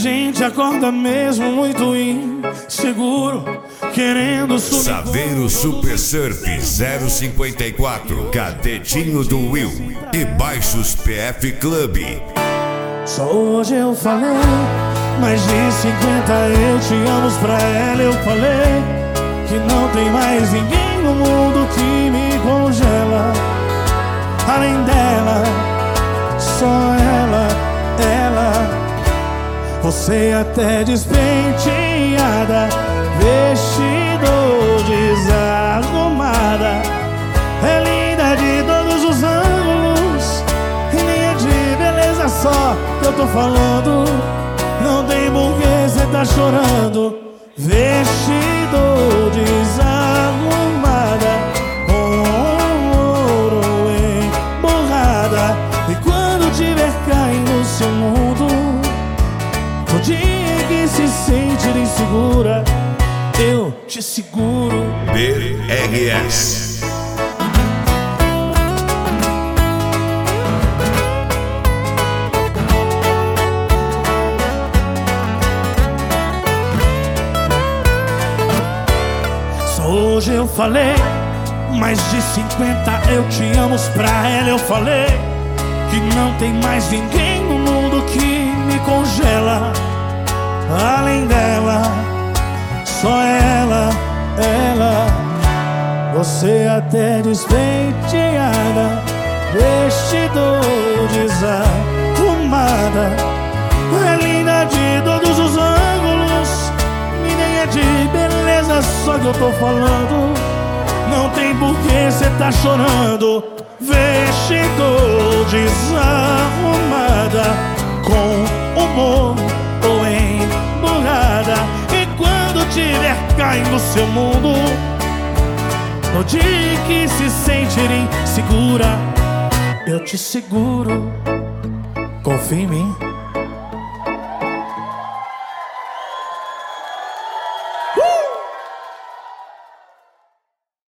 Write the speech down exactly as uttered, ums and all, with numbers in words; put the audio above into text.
gente acorda mesmo muito inseguro, querendo subir. Saveiro Super Surf zero cinquenta e quatro, Cadetinho do Will e Baixos P F Club. Só hoje eu falei, mais de cinquenta eu te amo pra ela. Eu falei que não tem mais ninguém no mundo que me congela. Além dela, só ela, ela. Você até despenteada, vestido desarrumada, é linda de todos os ângulos, e nem é de beleza só que eu tô falando. Não tem porquê cê tá chorando. Vestido desarrumada, com ouro emborrada. E quando tiver caindo no seu mundo, no dia que se sentir insegura, eu te seguro. B R S. Hoje eu falei, mais de cinquenta eu te amo pra ela. Eu falei que não tem mais ninguém no mundo que me congela. Além dela, só ela, ela. Você até despenteada, vestido desarrumada, é linda de todos os ângulos, e nem é de beleza só que eu tô falando. Não tem porquê cê tá chorando. Vestido desarrumada, com humor ou emburrada. E quando tiver caindo seu mundo, no dia que se sentir insegura, eu te seguro. Confia em mim.